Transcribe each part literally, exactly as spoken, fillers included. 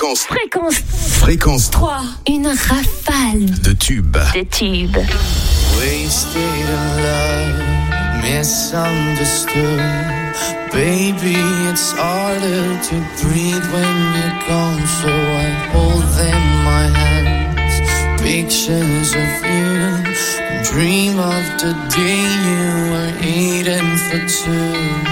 Fréquence. Fréquence. Fréquence trois. Une rafale. De tubes. De tubes. Wasted in love, misunderstood. Baby, it's harder to breathe when you're gone. So I hold in my hands pictures of you. Dream of the day you were eating for two.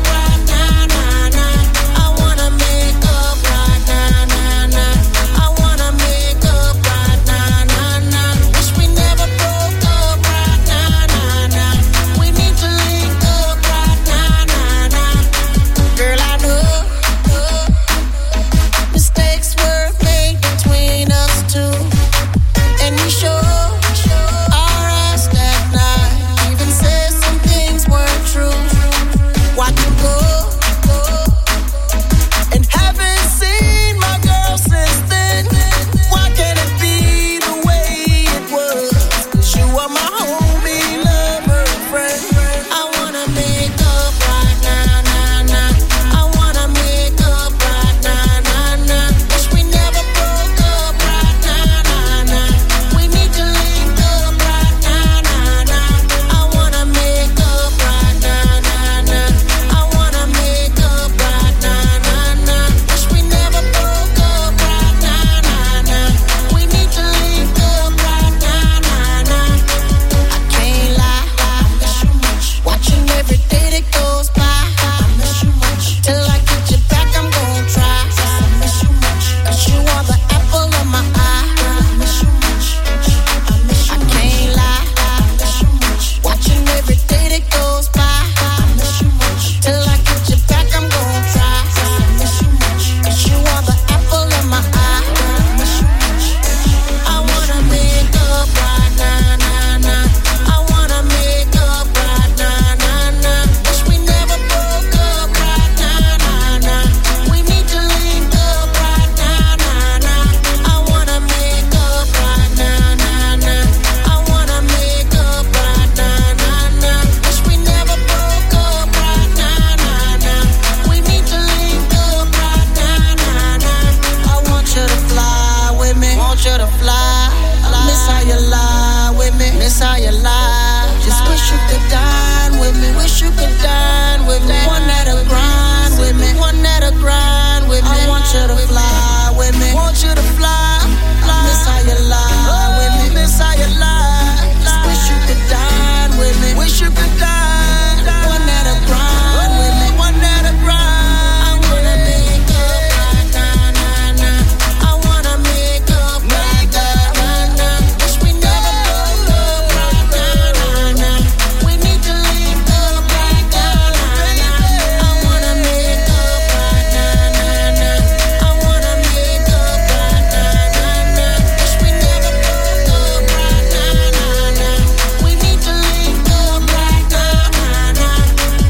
I wanna want you to fly. Miss how you lie with me. Miss how you lie. Just wish you could dine with me. Wish you could dine with me. One that'll grind with me. One that'll grind with me. I want you to fly with me. Want you to fly. Miss how you lie with me. Miss how you lie. Just wish you could dine with me. Wish you could dine. One that'll grind with me. One that'll grind. I wanna make up right now, nah, nah. I wanna make up right now, nah, nah. Wish we never broke up right now, nah, nah. We need to link up right now, nah, nah. I wanna make up right now, nah, nah. I wanna make up right now, nah, nah. Wish we never broke up right now, nah, nah. We need to link up right now, nah, nah.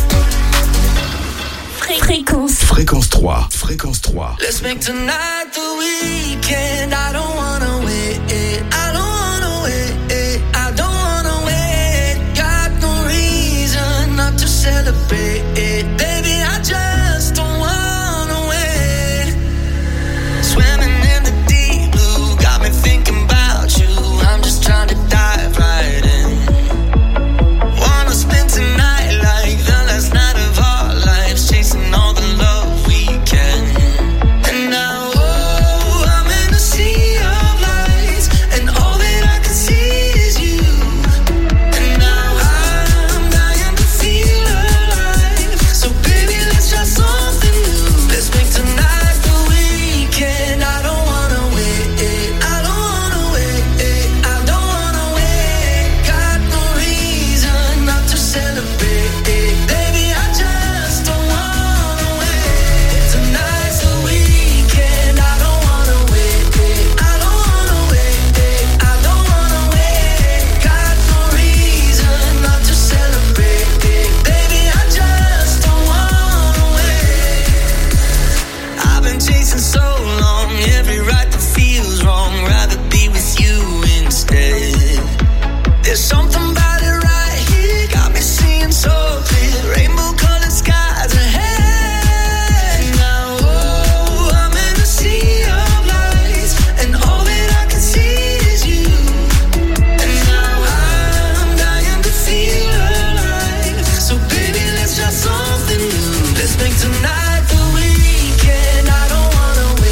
Fréquence. Fréquence trois. Fréquence trois. Let's make tonight the weekend. I don't wanna wait. I don't wanna wait. I don't wanna wait. Got no reason not to celebrate. Baby, I just don't wanna wait. Swimming in the deep blue got me thinking about you. I'm just trying to dive right in. Wanna spend tonight like the last night of our lives, chasing all the love we can. And now, oh, I'm in a sea of lights, and all that I can see is you. And now I'm dying to feel alive. So baby, let's try something new. Let's make tonight the weekend. I don't wanna wait. I don't wanna wait. I don't wanna wait. Got no reason not to celebrate. Baby, I just don't wanna wait. Tonight's the weekend. I don't wanna wait. I don't wanna wait. I don't wanna wait. Got no reason not to celebrate. Baby, I just don't wanna wait. I've been chasing so long, every right that feels wrong. Rather be with you instead. There's something about it right here, got me seeing so clear. Rainbow colored skies ahead. Now, oh, I'm in a sea of lights, and all that I can see is you. And now I'm dying to feel alive. So baby, let's try something new. Let's make tonight the weekend. I don't wanna wait.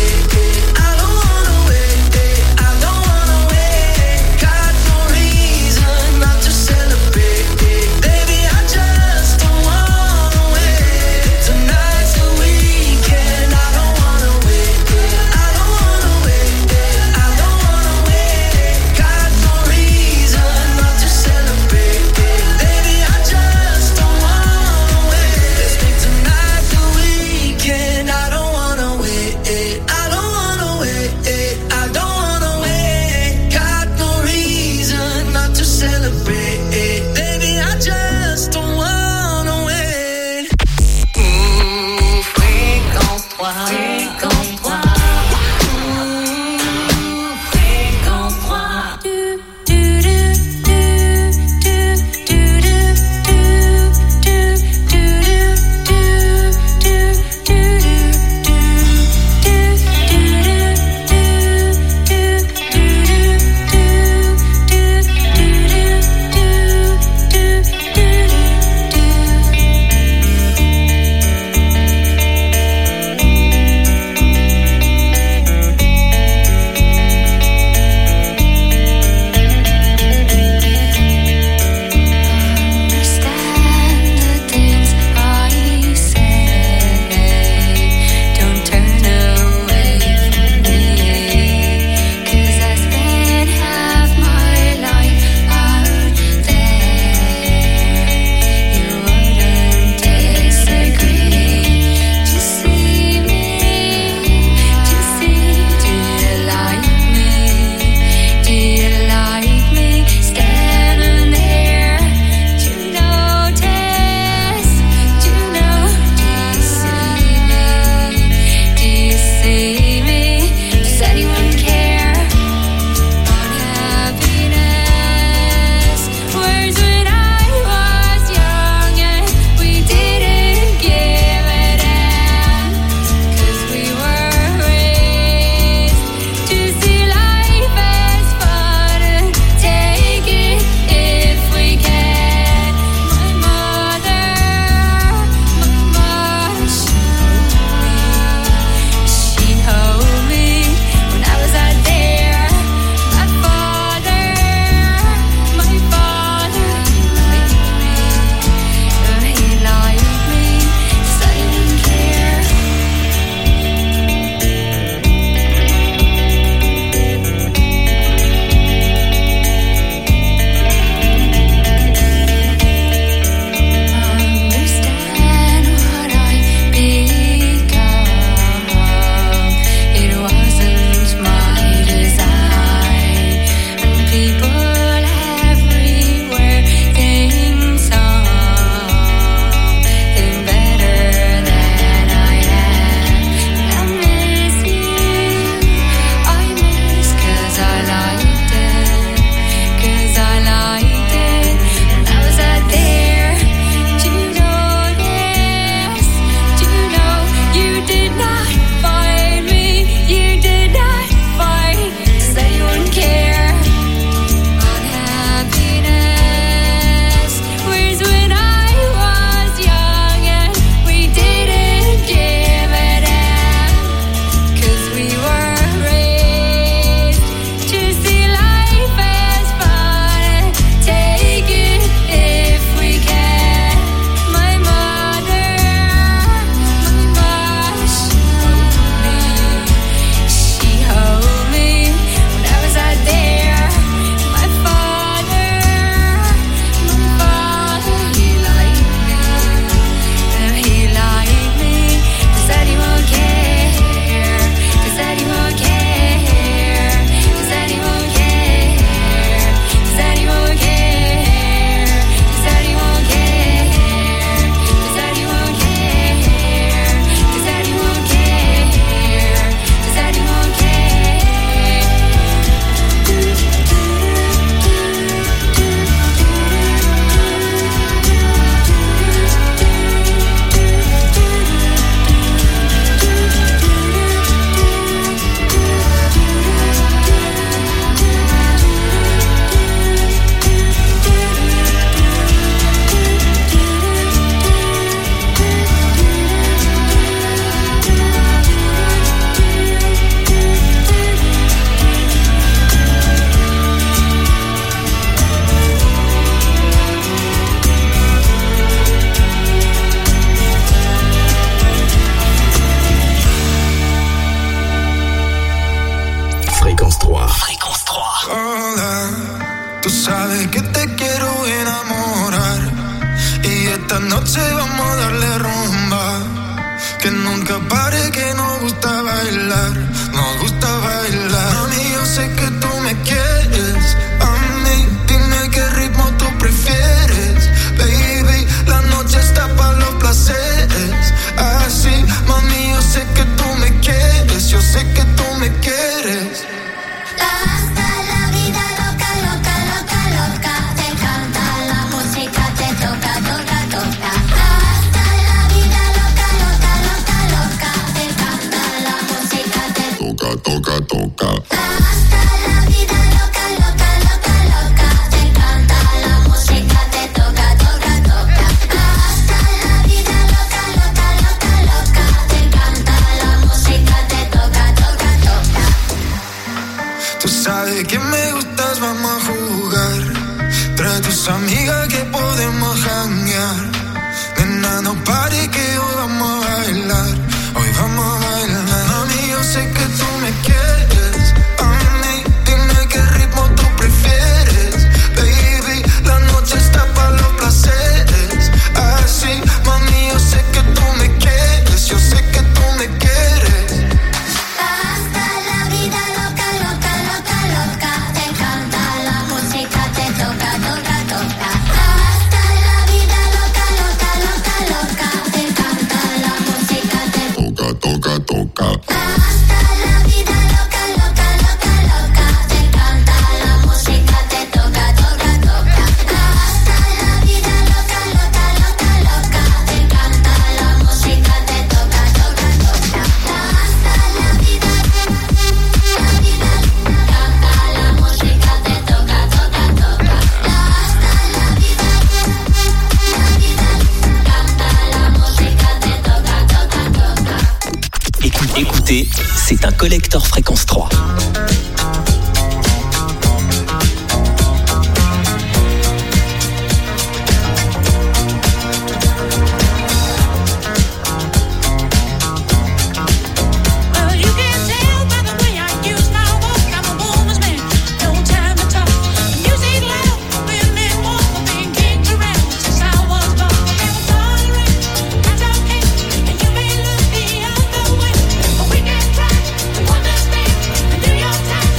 trois. Fréquence trois. Hola, tú sabes que te quiero enamorar y esta noche vamos a darle rumba. Que nunca pare, que nos gusta bailar, nos gusta bailar. Mami, yo sé que tú me quieres, a mí dime qué ritmo tú prefieres. Baby, la noche está para los placeres. Así, mami, yo sé que tú me quieres, yo sé que tú me quieres. Hasta la vida loca, loca, loca, loca. Te encanta la música, te toca, toca, toca. Hasta la vida loca, loca, loca, loca. Te encanta la música, te toca, toca, toca. Hasta la vida loca, loca, loca, loca. Te encanta la música, te toca, toca, toca. Hasta la vida loca, loca, loca, loca. Te encanta la música, te toca, toca, toca. Tú sabes que me gustas, vamos a jugar. Trae tus amigas que podemos janguear. Nena, no pare que hoy vamos a bailar. Hoy vamos a bailar. Mami, yo sé que tú me quieres. A mí, dime qué ritmo tú prefieres. Baby, la noche está para los placeres. Así, mami, yo sé que tú me quieres. Yo sé que tú me quieres. Hasta la vida loca, loca, loca, loca. Te encanta la música, te toca, toca, toca. Hasta la vida loca, loca, loca, loca. Te encanta la música, te toca, toca, toca. Hasta la vida loca, loca, loca, loca. Te encanta la música, te toca, toca, toca. Hasta la vida loca, loca, loca, loca. Te encanta la música, te toca, toca, toca. Hasta la vida, la vida, canta la música, te toca, toca, toca. Hasta la vida, la vida, canta la música, te toca, toca, toca. Écoutez, écoutez, c'est un collector Fréquence trois. Well, you can tell by the way I use my walk, I'm a woman's man, no time to talk. Music loud, women walk, I've been kicked around since I was born. Never tolerate, that's okay, and you may look the other way, but we can try to understand and do your time.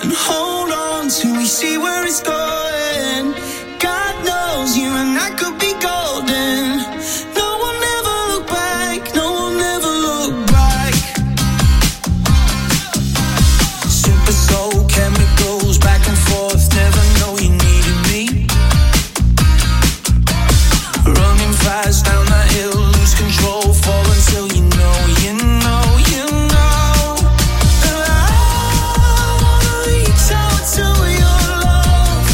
and hold on till we see where it's going. God knows you and I could be golden. No one ever look back, no one ever look back. Super soul chemicals back and forth, never know you needed me. Running fast down that hill, lose control, fall until you know, you know, you know. And I wanna reach out to your love.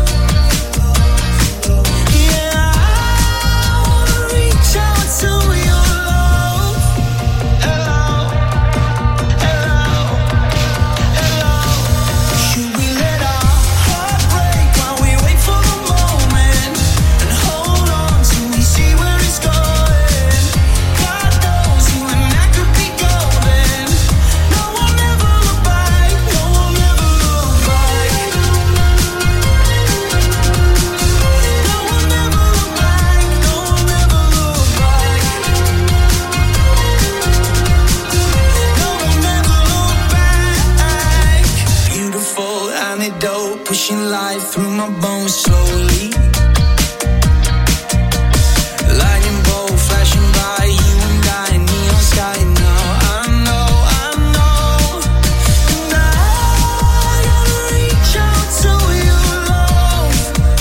Yeah, I wanna reach out to your love. Hello, hello, hello. Should we let our heart break while we wait for the moment and hold on till we see where it's going? God knows you and I could be golden. No one ever look back, no one ever look back. No one ever look back, no one ever look back. No one ever look back. Beautiful antidote, pushing life through my bones slowly. Lightning bolt flashing by, you and I, neon sky now. I know, I know. And I gotta reach out to your love.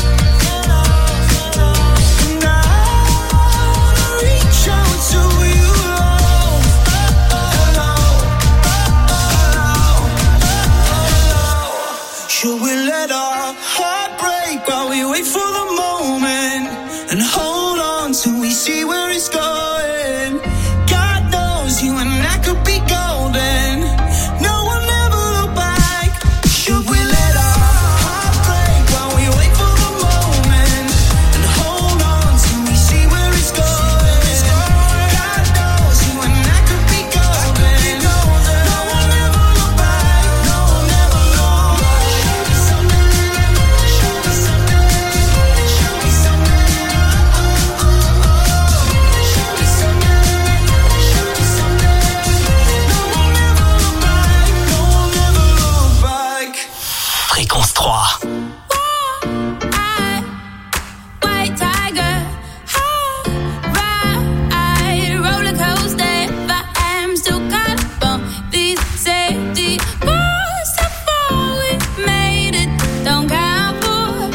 And I wanna reach out to your love. Hello, hello, hello. Should we let our heart break while we wait for the moment and hold on till we see where it's going? God knows you and I could be golden. No one ever look back. Should we let our heart break while we wait for the moment and hold on till we see where it's going? God knows you and I could be golden. No one ever look back. No one ever look back. Show me something. Show me something. Show me something. Oh, oh, oh, oh. Show me something. Show me something. No one ever look back. No one ever look back. Fréquence trois. White tiger, ride roller coaster, but I'm still caught up on these safety bars. How far we made it, don't count for.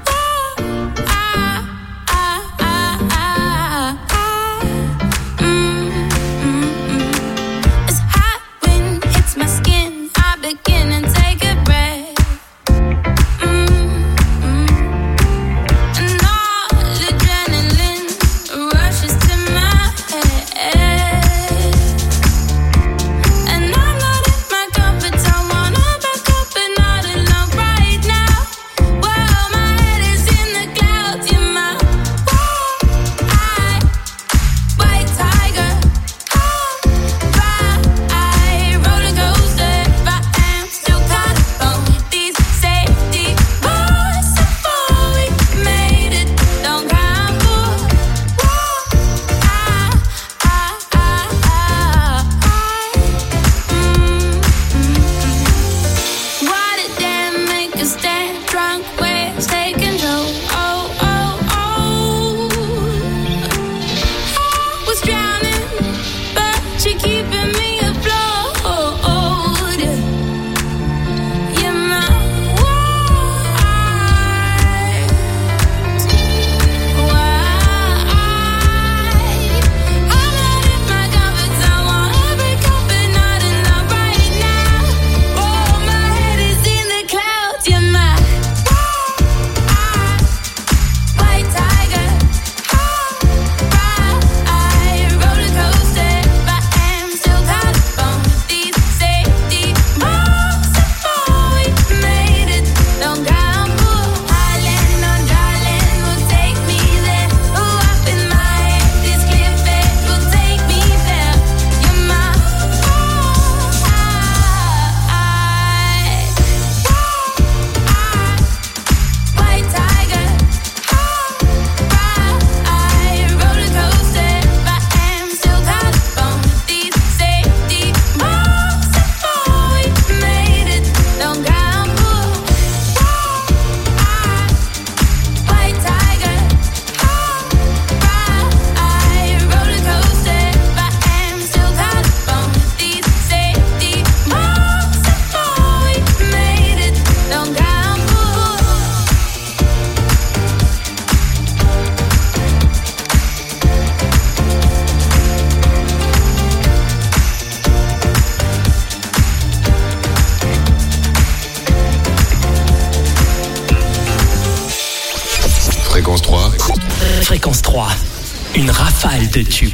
Ah, ah, ah, ah, ah. Mm, mm, mm. It's hot when it hits my skin. I begin and take a breath. Mm. Fréquence trois, une rafale de tubes.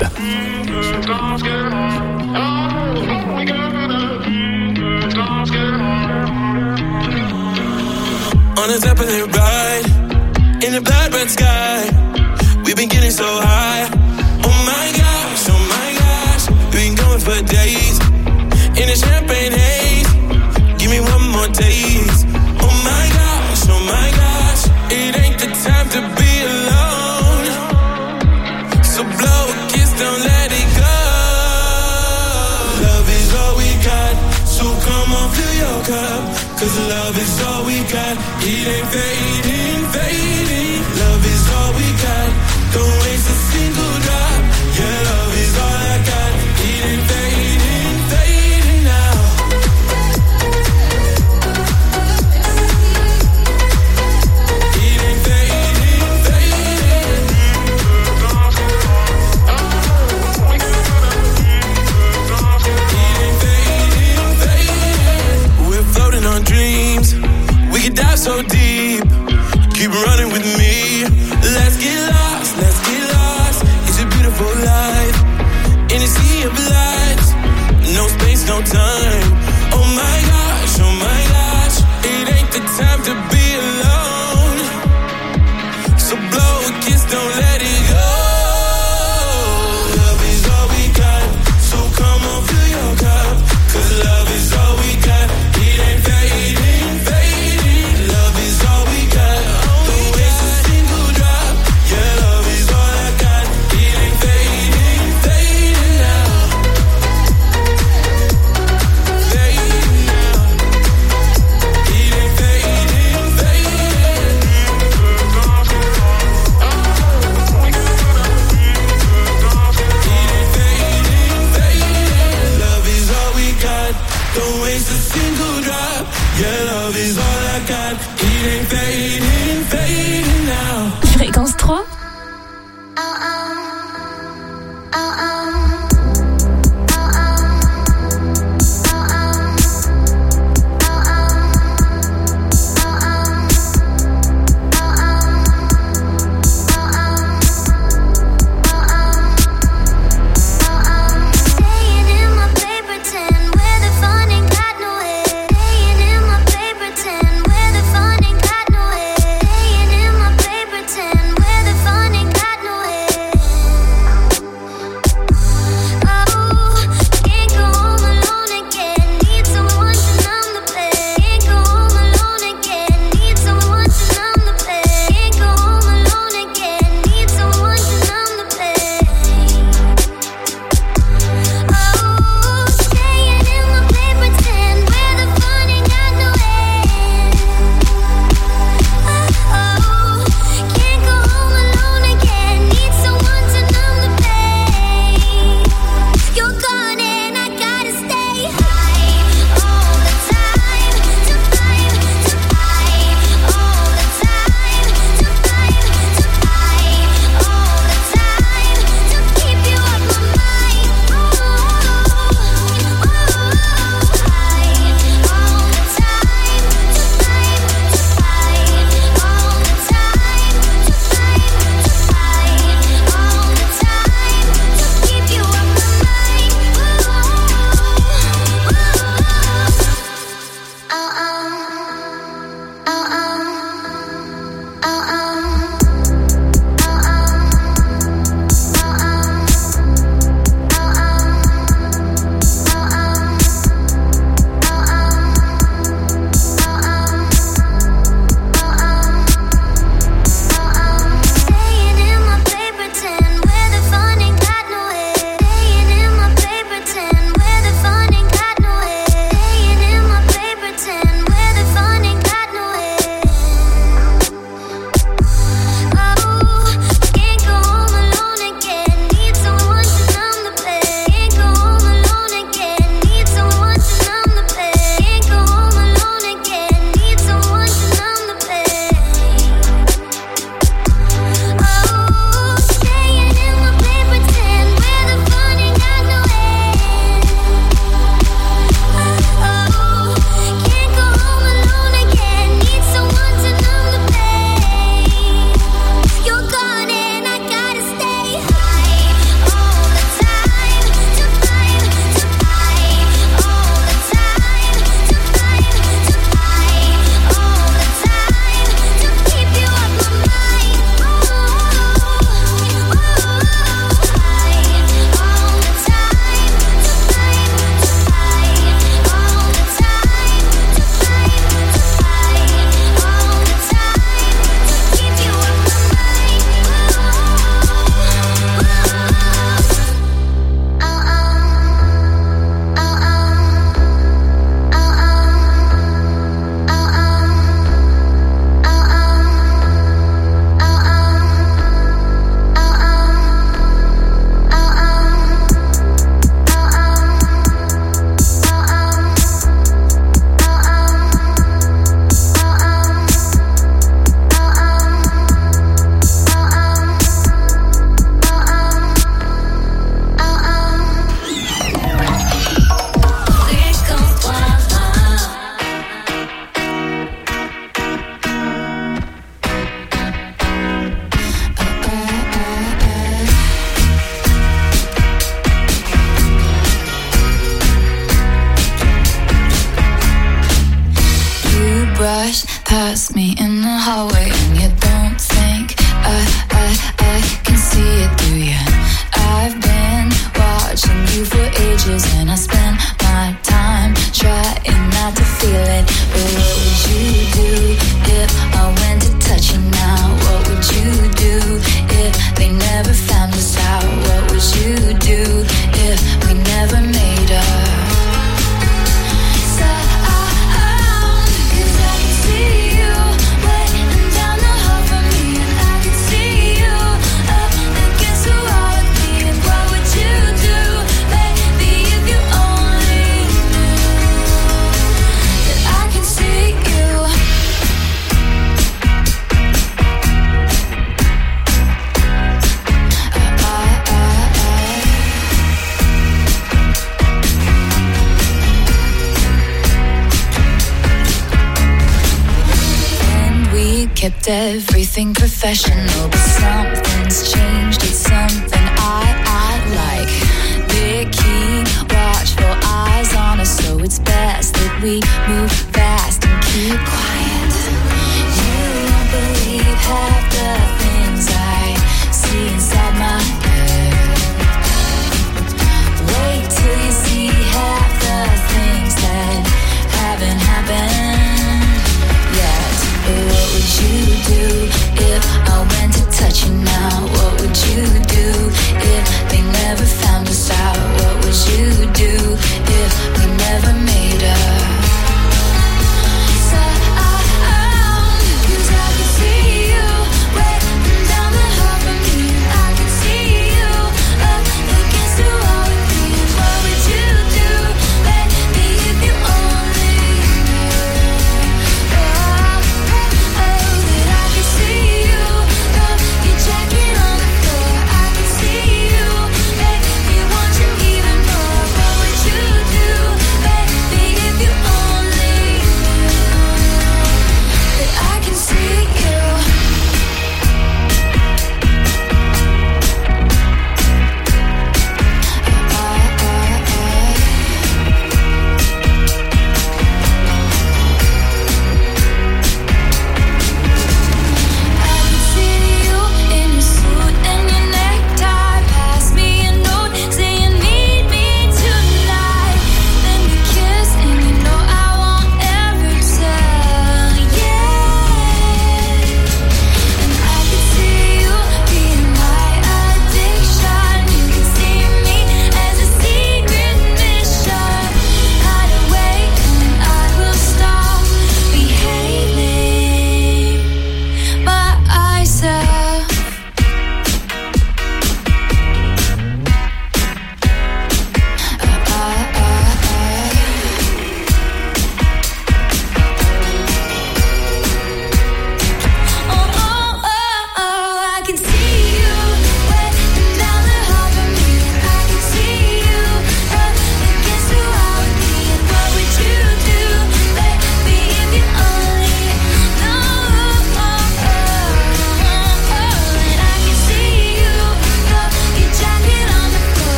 On the top of the ride, in the black red sky, we've been getting so high. Oh my gosh, oh my gosh, we've been going for days, in a champagne haze, give me one more taste. Oh my gosh, oh my gosh, it ain't the time to be alone, so blow a kiss, don't let it go. Love is all we got, so come on, fill your cup, cause love is all we got. It ain't fading, fading. Love is all we got. Don't waste a single drop. Yeah, love is all I got. It ain't fading, fading now. It ain't fading, fading. It ain't fading, fading. We're floating on dreams. We could dive so deep, keep running with me. Let's get lost, let's get lost. It's a beautiful life, in a sea of lights. No space, no time. Oh my gosh, oh my gosh, it ain't the time to be alone, so blow a kiss, don't let it go. Love is all we got, so come on, fill your cup, cause love is all we got. It ain't fading, fading. Love is all we got. Don't waste a single drop. Yeah, love is all I got. It ain't fading, fading now. Fading now. It ain't fading, fading. It ain't fading, fading. Love is all we got. Don't waste a single drop. Yeah, love is all I got. It ain't fading, fading now. Fréquence trois. Staying in my paper tin where the fun ain't got no end. Staying in my paper tin where the fun ain't got no end. Staying in my paper tin where the fun ain't got no end. flash past me in the hallway, and you don't think I, I, I can see it through you. I've been watching you for ages, and I spend my time trying not to feel it. But what would you do if I went to touch you now? What would you do if they never found us out? What would you do if we never made up? Kept everything professional, but something's changed. It's something I, I like. Vicky, watchful eyes on us, so it's best that we move fast and keep quiet. You won't believe half the things I see inside my head. Wait till you see half the things that haven't happened. What would you do if I went to touch you now? What would you do if they never found us out? What would you do if we never made up? So I, I, 'cause I can see you waiting down the hall from me. I can see you up against the wall with me. What would you do, baby, if you only knew? Oh,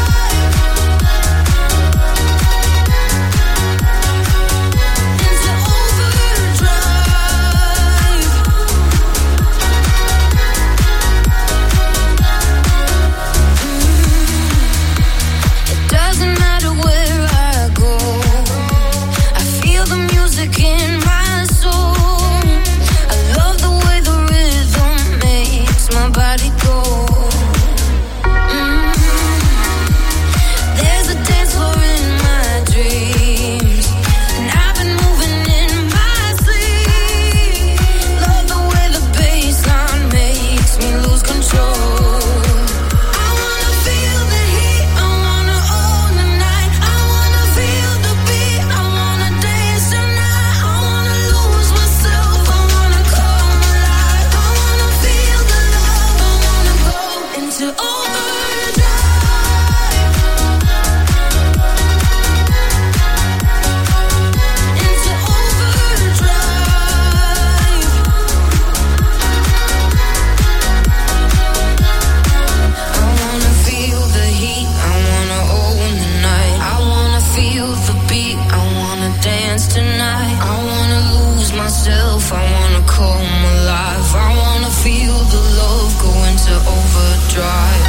into the beat. I wanna dance tonight. I wanna lose myself. I wanna come alive. I wanna feel the love go into overdrive.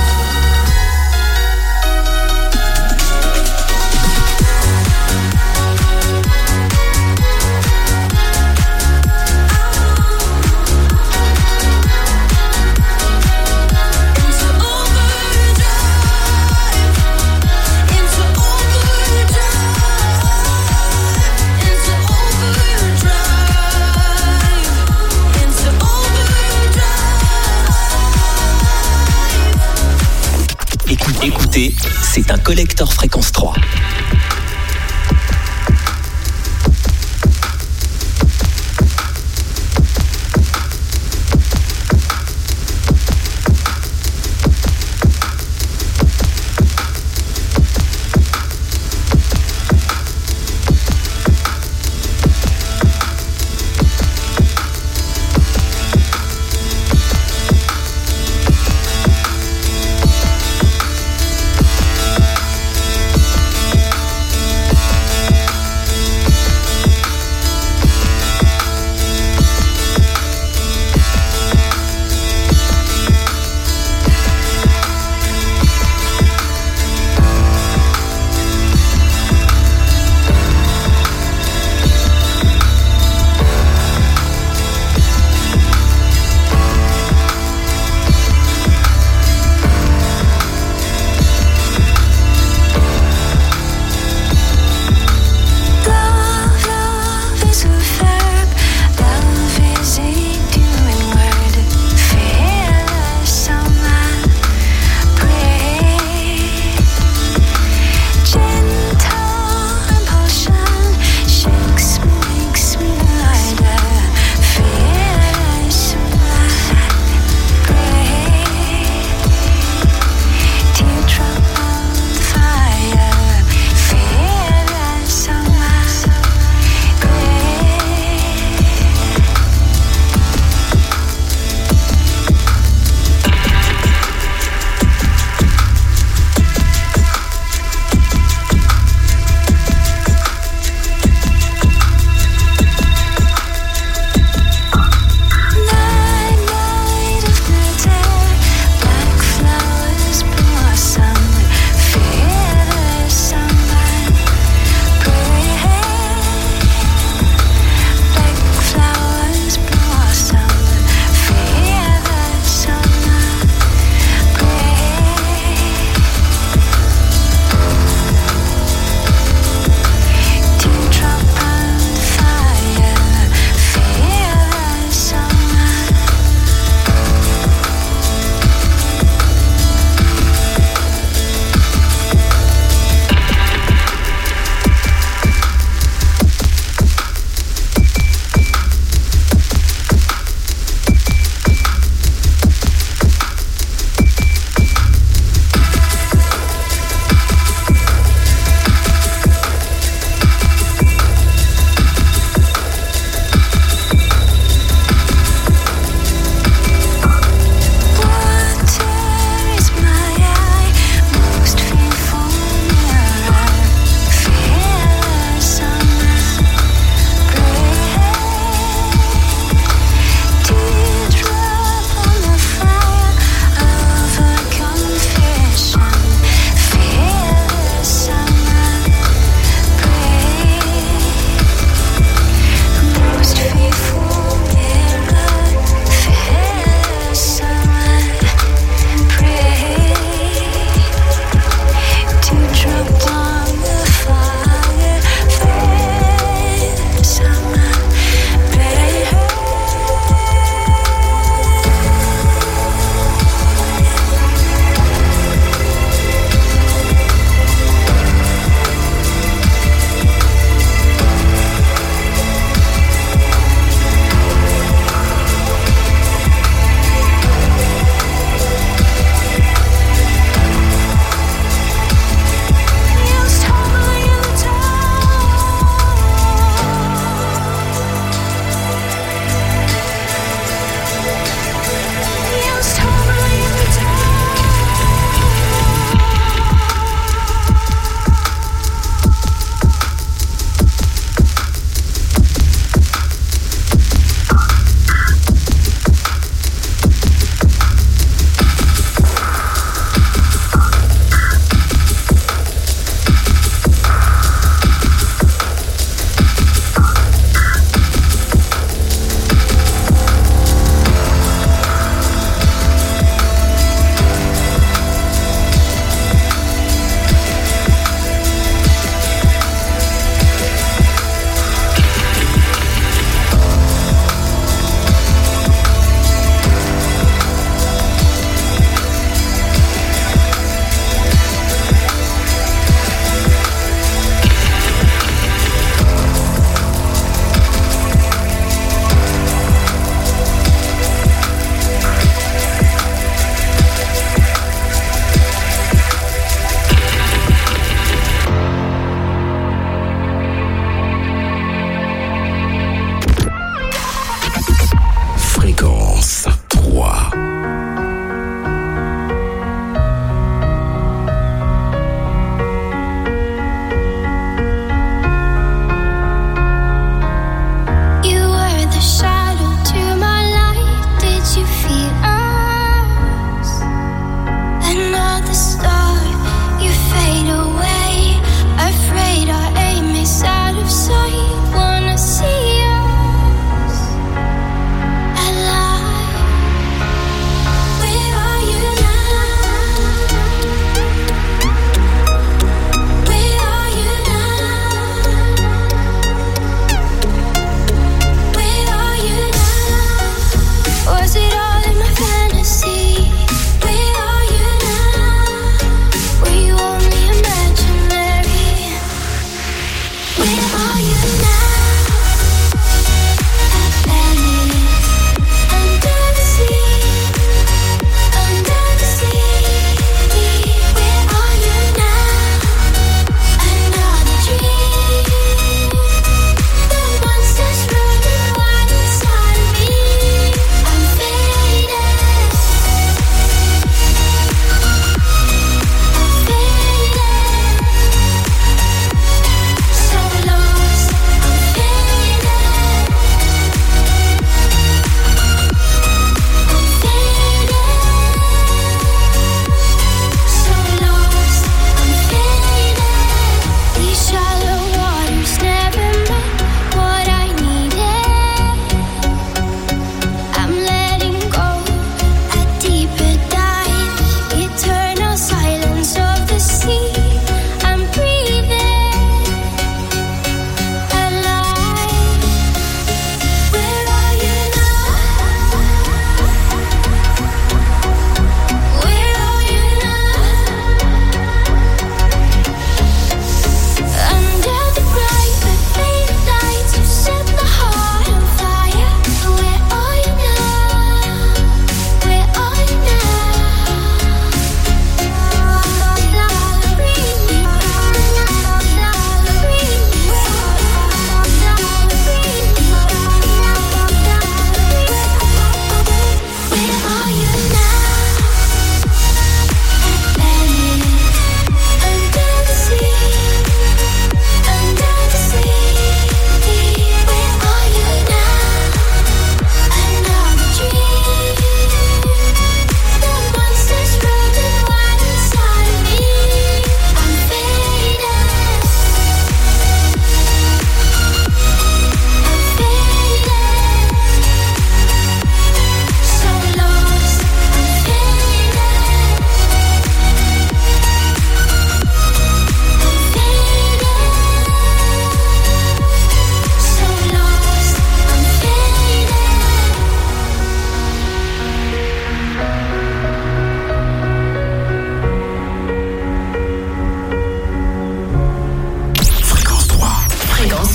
Écoutez, c'est un collector fréquence trois. We'll be right back.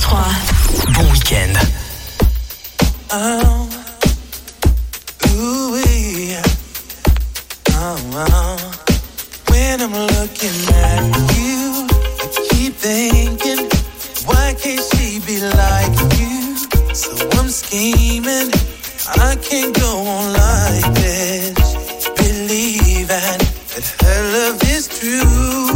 trois. Bon week-end. Oh, ooh, yeah. Oh, oh. When I'm looking at you, I keep thinking, why can't she be like you? So I'm scheming, I can't go on like this. Believing that her love is true.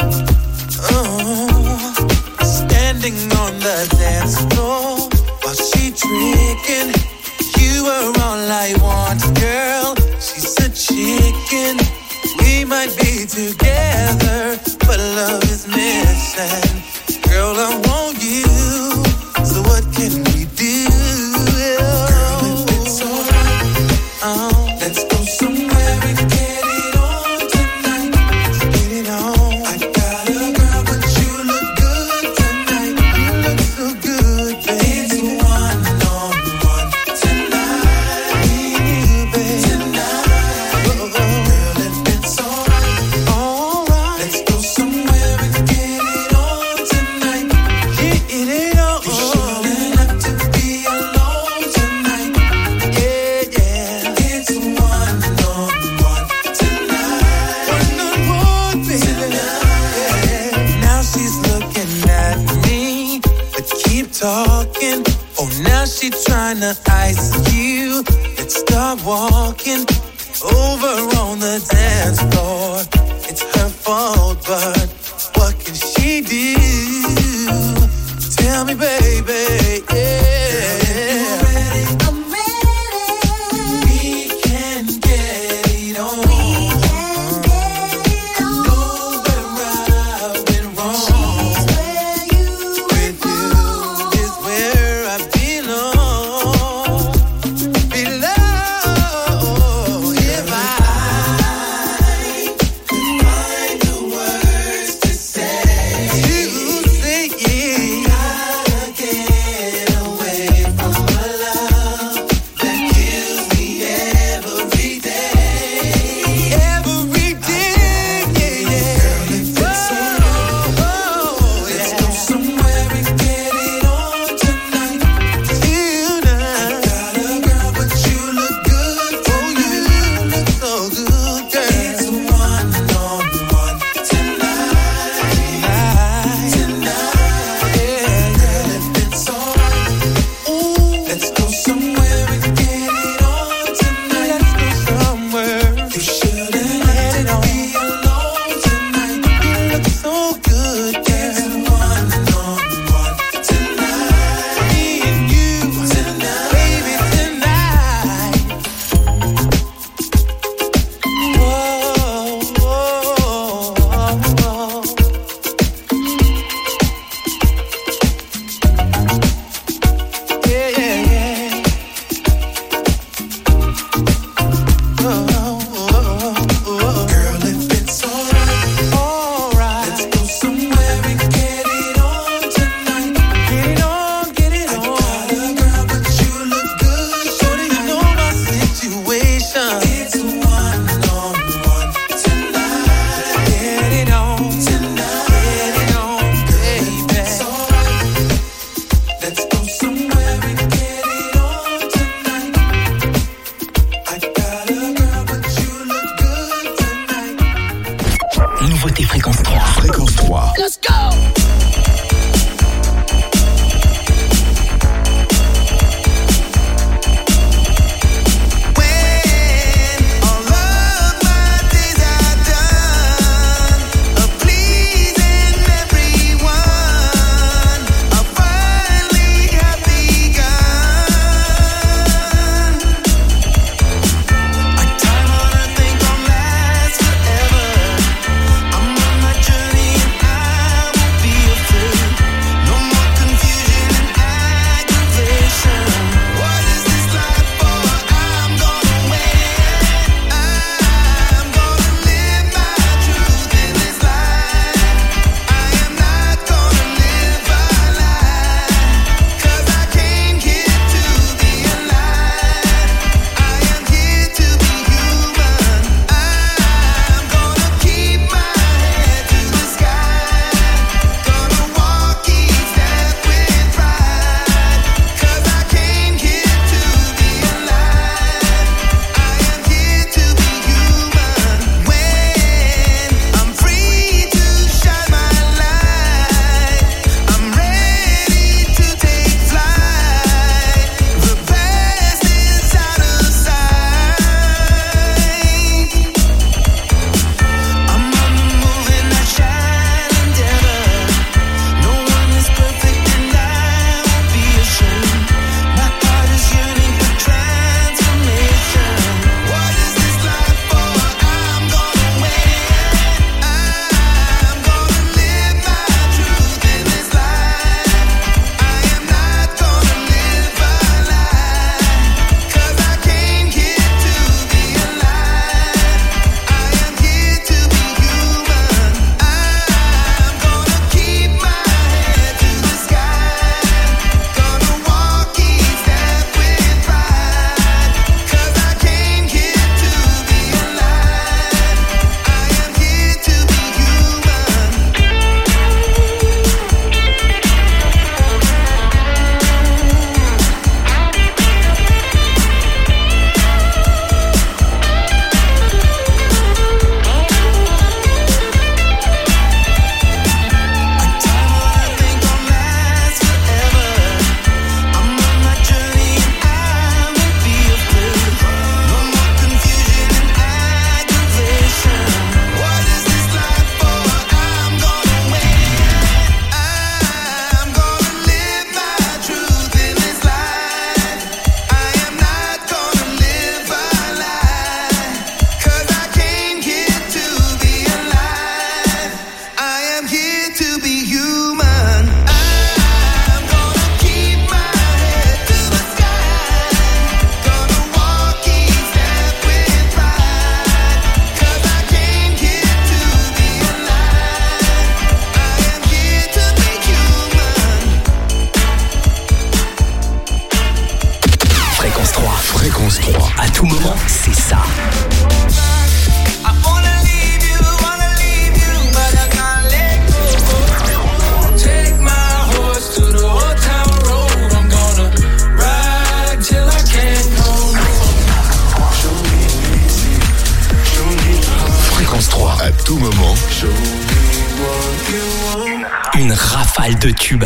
Oh, standing on the dance floor while she tricking. You are all I want, girl. She's a chicken. We might be together, but love is missing. Girl, I want you. So what can we do? Girl, if it's alright, oh, let's go somewhere and get it on tonight. Get it on. I got a girl, but you look good tonight. You look so good, baby. It's one-on-one tonight. Me and you, baby. Tonight. Oh, girl, if it's alright, alright. Let's go somewhere and get it on tonight. Get it on. You shouldn't have to be alone tonight. Yeah, yeah. It's one-on-one tonight. One-on-one, baby. Yeah. Now she's looking at me, but keep talking. Oh, now she tryna ice you. Let's start walking over on the dance floor. It's her fault, but what can she do? Tell me, baby, yeah. I'm ready. We can get it on. We can get it on. Know where I've been wrong. Where you with you is where I belong. Belong. If I could find the words to say, to say de tubes.